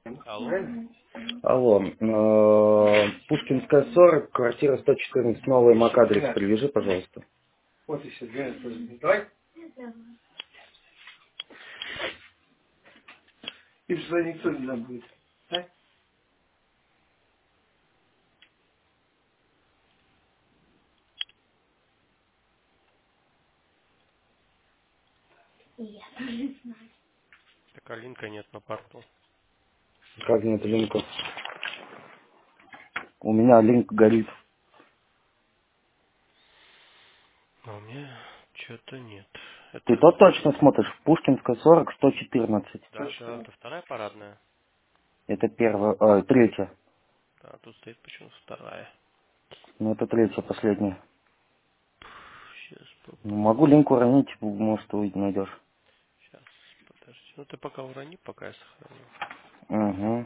Алло. Алло, Пушкинская 40, квартира 114, новый МАК-адрес, привяжи, пожалуйста. Вот еще 12 подожди. Давай. И сюда никто не забудет. Да? Так, а линка нет на порту. Как нет линка? У меня линк горит. А у меня что-то нет. Ты Это, то точно смотришь? Пушкинская 40, 114. да, да, это вторая парадная. Это первая, третья. Да, тут стоит почему-то вторая. Ну, это третья, последняя. Сейчас Ну, могу попробую. линк уронить, может, ты найдешь. Сейчас, подожди. Ну ты пока урони, пока я сохраню. Угу.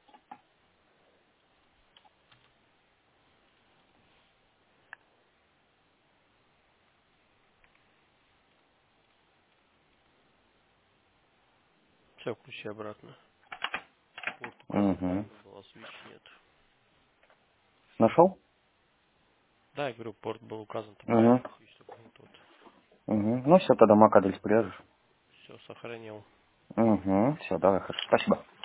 Все, включи обратно. Порт указан Угу. правильно был, а свич нет. Нашел? Да, я говорю, порт был указан-то Угу. правильно, а свич только не тот. Угу. Ну, все, тогда МАК-адрес привяжешь. Все, сохранил. Угу. Все, давай, хорошо. Спасибо.